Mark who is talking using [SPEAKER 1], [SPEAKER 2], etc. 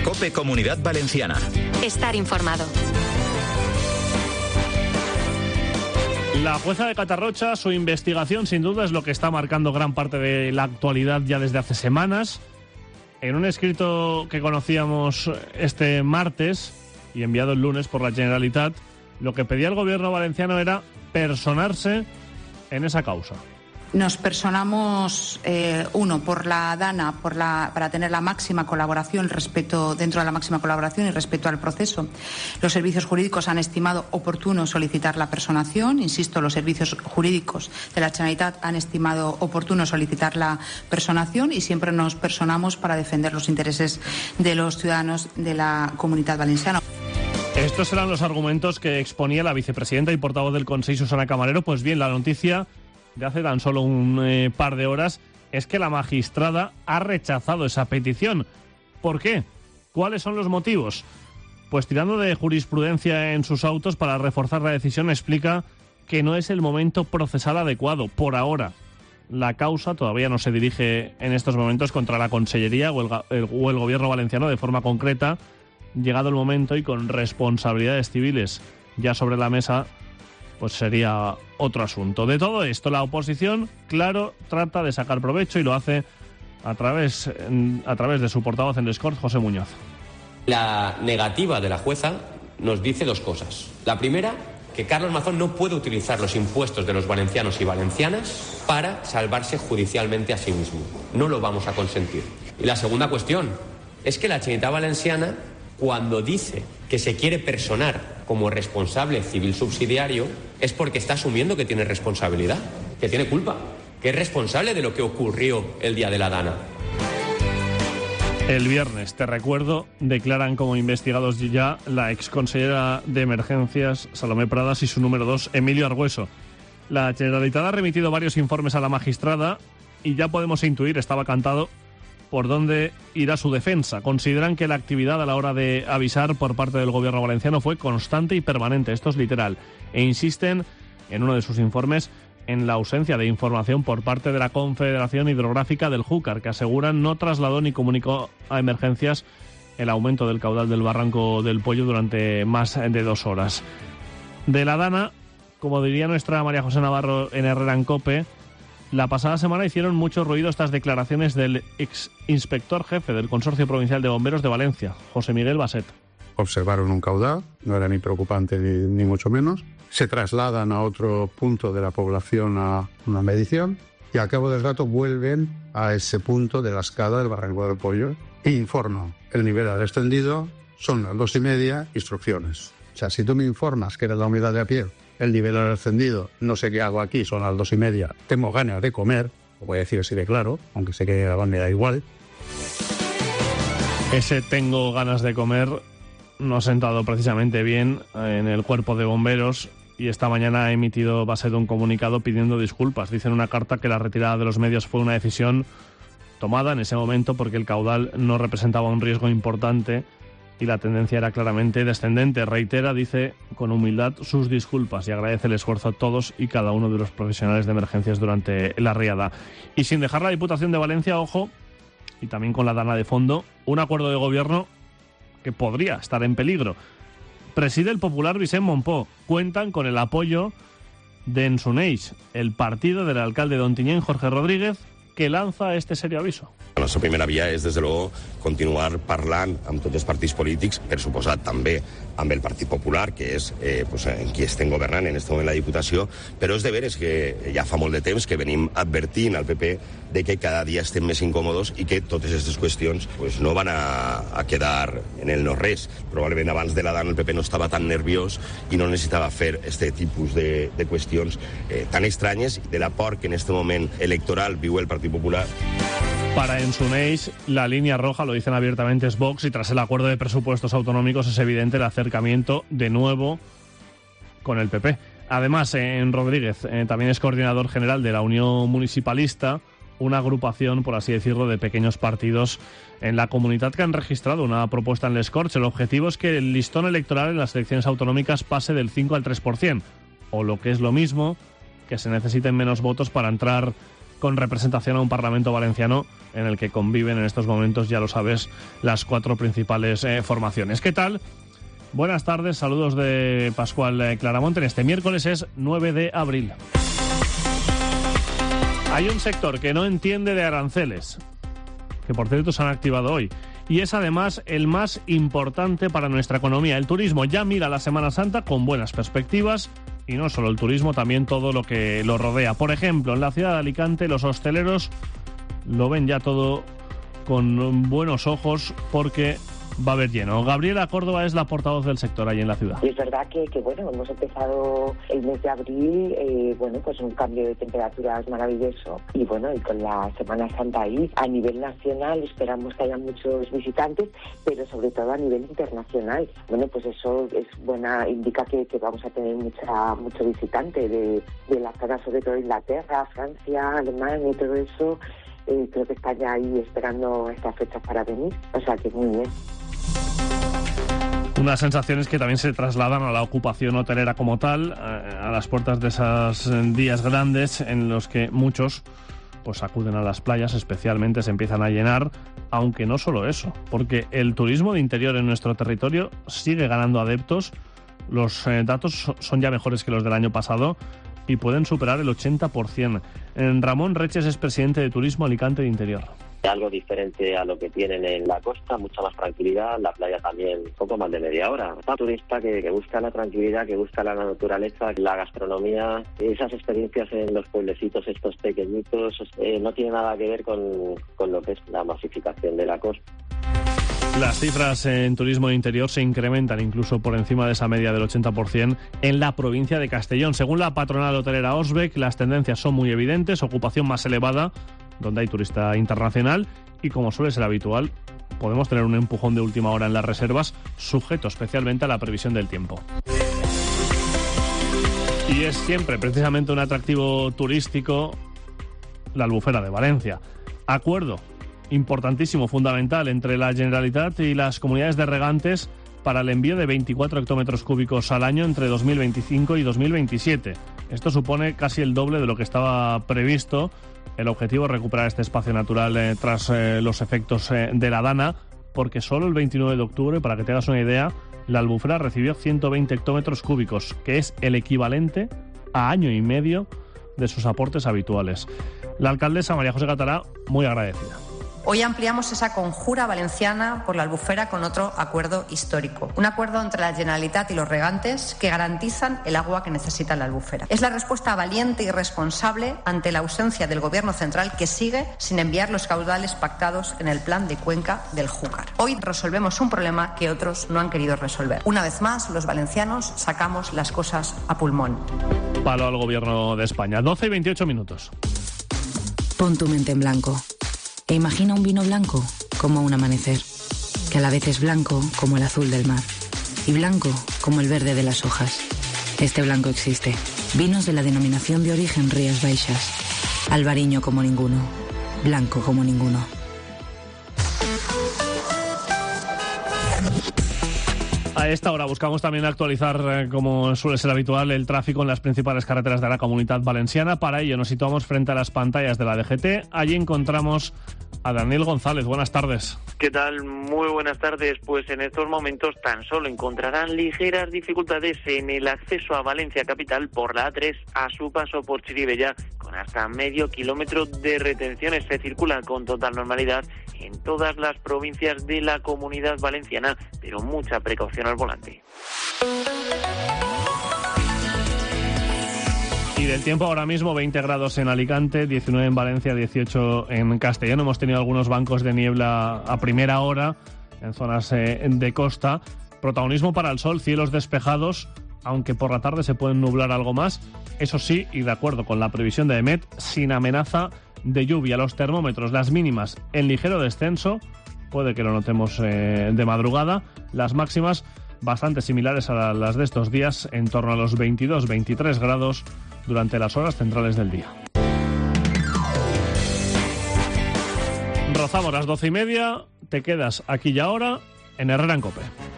[SPEAKER 1] COPE Comunidad Valenciana.
[SPEAKER 2] Estar informado.
[SPEAKER 3] La jueza de Catarrocha, su investigación sin duda es lo que está marcando gran parte de la actualidad ya desde hace semanas. En un escrito que conocíamos este martes y enviado el lunes por la Generalitat, lo que pedía el gobierno valenciano era personarse en esa causa.
[SPEAKER 4] Nos personamos, por la DANA, para tener la máxima colaboración dentro de la máxima colaboración y respecto al proceso. Los servicios jurídicos han estimado oportuno solicitar la personación. Insisto, los servicios jurídicos de la Generalitat han estimado oportuno solicitar la personación y siempre nos personamos para defender los intereses de los ciudadanos de la Comunidad Valenciana.
[SPEAKER 3] Estos eran los argumentos que exponía la vicepresidenta y portavoz del Consell, Susana Camarero. Pues bien, la noticia de hace tan solo un par de horas es que la magistrada ha rechazado esa petición. ¿Por qué? ¿Cuáles son los motivos? Pues tirando de jurisprudencia en sus autos para reforzar la decisión, explica que no es el momento procesal adecuado por ahora. La causa todavía no se dirige en estos momentos contra la Consellería o el Gobierno valenciano de forma concreta. Llegado el momento y con responsabilidades civiles ya sobre la mesa, pues sería otro asunto. De todo esto, la oposición, claro, trata de sacar provecho y lo hace a través de su portavoz en Les Corts, José Muñoz.
[SPEAKER 5] La negativa de la jueza nos dice dos cosas. La primera, que Carlos Mazón no puede utilizar los impuestos de los valencianos y valencianas para salvarse judicialmente a sí mismo. No lo vamos a consentir. Y la segunda cuestión es que la Generalitat Valenciana, cuando dice que se quiere personar como responsable civil subsidiario, es porque está asumiendo que tiene responsabilidad, que tiene culpa, que es responsable de lo que ocurrió el día de la DANA.
[SPEAKER 3] El viernes, te recuerdo, declaran como investigados ya la exconsellera de Emergencias, Salomé Pradas, y su número 2, Emilio Argüeso. La Generalitat ha remitido varios informes a la magistrada y ya podemos intuir, estaba cantado, por dónde irá su defensa. Consideran que la actividad a la hora de avisar por parte del gobierno valenciano fue constante y permanente, esto es literal, e insisten en uno de sus informes en la ausencia de información por parte de la Confederación Hidrográfica del Júcar, que aseguran no trasladó ni comunicó a Emergencias el aumento del caudal del Barranco del Pollo durante más de 2 horas. De la DANA, como diría nuestra María José Navarro en Herrera en COPE, la pasada semana hicieron mucho ruido estas declaraciones del ex inspector jefe del Consorcio Provincial de Bomberos de Valencia, José Miguel Baset.
[SPEAKER 6] Observaron un caudal, no era ni preocupante ni mucho menos. Se trasladan a otro punto de la población a una medición y al cabo del rato vuelven a ese punto de la escada del Barranco del Pollo e informan. El nivel al extendido son las 2:30, instrucciones. O sea, si tú me informas que eres la unidad de a pie, el nivel al ascendido, no sé qué hago aquí, son las 2:30, tengo ganas de comer, lo voy a decir así de claro, aunque sé que me da igual.
[SPEAKER 3] Ese tengo ganas de comer no ha sentado precisamente bien en el cuerpo de bomberos y esta mañana ha emitido Baset un comunicado pidiendo disculpas. Dice en una carta que la retirada de los medios fue una decisión tomada en ese momento porque el caudal no representaba un riesgo importante y la tendencia era claramente descendente. Reitera, dice con humildad, sus disculpas y agradece el esfuerzo a todos y cada uno de los profesionales de emergencias durante la riada. Y sin dejar la Diputación de Valencia, ojo, y también con la DANA de fondo, un acuerdo de gobierno que podría estar en peligro. Preside el popular Vicent Montpó. Cuentan con el apoyo de Ensuneix, el partido del alcalde d'Ontinyent, Jorge Rodríguez, que lanza este serio aviso.
[SPEAKER 7] La nostra primera via és, des de luego, continuar parlant amb tots els partits polítics, per suposat també amb el Partit Popular, que és en qui estem governant en aquest moment la Diputació, però és de veres que ja fa molt de temps que venim advertint al PP de que cada dia estem més incòmodes i que totes aquestes qüestions no van a quedar en el no-res. Probablement abans de la DANA el PP no estava tan nerviós i no necessitava fer este tipus de qüestions tan estranyes de la por que en este moment electoral viu el Partit Popular.
[SPEAKER 3] Para Ensuneix, la línea roja, lo dicen abiertamente, es Vox, y tras el acuerdo de presupuestos autonómicos es evidente el acercamiento de nuevo con el PP. Además, en Rodríguez también es coordinador general de la Unión Municipalista, una agrupación, por así decirlo, de pequeños partidos en la comunidad que han registrado una propuesta en Les Corts. El objetivo es que el listón electoral en las elecciones autonómicas pase del 5 al 3%, o lo que es lo mismo, que se necesiten menos votos para entrar con representación a un Parlamento valenciano en el que conviven en estos momentos, ya lo sabes, las 4 principales formaciones. ¿Qué tal? Buenas tardes, saludos de Pascual Claramonte. Este miércoles es 9 de abril. Hay un sector que no entiende de aranceles, que por cierto se han activado hoy, y es además el más importante para nuestra economía. El turismo ya mira la Semana Santa con buenas perspectivas, y no solo el turismo, también todo lo que lo rodea. Por ejemplo, en la ciudad de Alicante los hosteleros lo ven ya todo con buenos ojos porque va a haber lleno. Gabriela Córdoba es la portavoz del sector ahí en la ciudad.
[SPEAKER 1] Y es verdad que bueno, hemos empezado el mes de abril, pues un cambio de temperaturas maravilloso y bueno, y con la Semana Santa ahí, a nivel nacional esperamos que haya muchos visitantes, pero sobre todo a nivel internacional. Bueno, pues eso es indica que vamos a tener mucho visitante de la zona, sobre todo Inglaterra, Francia, Alemania y todo eso. Creo que están ya ahí esperando estas fechas para venir, o sea que muy bien.
[SPEAKER 3] Unas sensaciones que también se trasladan a la ocupación hotelera como tal, a las puertas de esos días grandes en los que muchos pues acuden a las playas, especialmente se empiezan a llenar, aunque no solo eso, porque el turismo de interior en nuestro territorio sigue ganando adeptos. Los datos son ya mejores que los del año pasado y pueden superar el 80%. Ramón Reches es presidente de Turismo Alicante de Interior.
[SPEAKER 2] Algo diferente a lo que tienen en la costa, mucha más tranquilidad, la playa también poco más de media hora. Un turista que busca la tranquilidad, que busca la naturaleza, la gastronomía, esas experiencias en los pueblecitos estos pequeñitos, no tiene nada que ver con lo que es la masificación de la costa.
[SPEAKER 3] Las cifras en turismo de interior se incrementan incluso por encima de esa media del 80% en la provincia de Castellón. Según la patronal hotelera Osbeck, las tendencias son muy evidentes, ocupación más elevada donde hay turista internacional y, como suele ser habitual, podemos tener un empujón de última hora en las reservas, sujeto especialmente a la previsión del tiempo. Y es siempre precisamente un atractivo turístico la Albufera de Valencia. Acuerdo importantísimo, fundamental, entre la Generalitat y las comunidades de regantes para el envío de 24 hectómetros cúbicos al año entre 2025 y 2027. Esto supone casi el doble de lo que estaba previsto. El objetivo es recuperar este espacio natural tras los efectos de la Dana, porque solo el 29 de octubre, para que te hagas una idea, la Albufera recibió 120 hectómetros cúbicos, que es el equivalente a año y medio de sus aportes habituales. La alcaldesa María José Gatará, muy agradecida.
[SPEAKER 8] Hoy ampliamos esa conjura valenciana por la Albufera con otro acuerdo histórico. Un acuerdo entre la Generalitat y los regantes que garantizan el agua que necesita la Albufera. Es la respuesta valiente y responsable ante la ausencia del Gobierno central, que sigue sin enviar los caudales pactados en el plan de cuenca del Júcar. Hoy resolvemos un problema que otros no han querido resolver. Una vez más, los valencianos sacamos las cosas a pulmón.
[SPEAKER 3] Palo al Gobierno de España. 12 y 28 minutos.
[SPEAKER 9] Pon tu mente en blanco. E imagina un vino blanco como un amanecer, que a la vez es blanco como el azul del mar y blanco como el verde de las hojas. Este blanco existe. Vinos de la denominación de origen Rías Baixas. Albariño como ninguno. Blanco como ninguno.
[SPEAKER 3] A esta hora buscamos también actualizar, como suele ser habitual, el tráfico en las principales carreteras de la Comunidad Valenciana. Para ello nos situamos frente a las pantallas de la DGT. Allí encontramos a Daniel González. Buenas tardes.
[SPEAKER 10] ¿Qué tal? Muy buenas tardes. Pues en estos momentos tan solo encontrarán ligeras dificultades en el acceso a Valencia capital por la A3 a su paso por Chirivella, con hasta medio kilómetro de retenciones. Se circula con total normalidad en todas las provincias de la Comunidad Valenciana, pero mucha precaución al volante.
[SPEAKER 3] Y del tiempo ahora mismo, 20 grados en Alicante, 19 en Valencia, 18 en Castellón. Hemos tenido algunos bancos de niebla a primera hora en zonas de costa. Protagonismo para el sol, cielos despejados, aunque por la tarde se pueden nublar algo más. Eso sí, y de acuerdo con la previsión de EMET, sin amenaza de lluvia. Los termómetros, las mínimas en ligero descenso, puede que lo notemos de madrugada. Las máximas bastante similares a las de estos días, en torno a los 22-23 grados durante las horas centrales del día. Rozamos las 12:30, te quedas aquí y ahora en Herrera en COPE.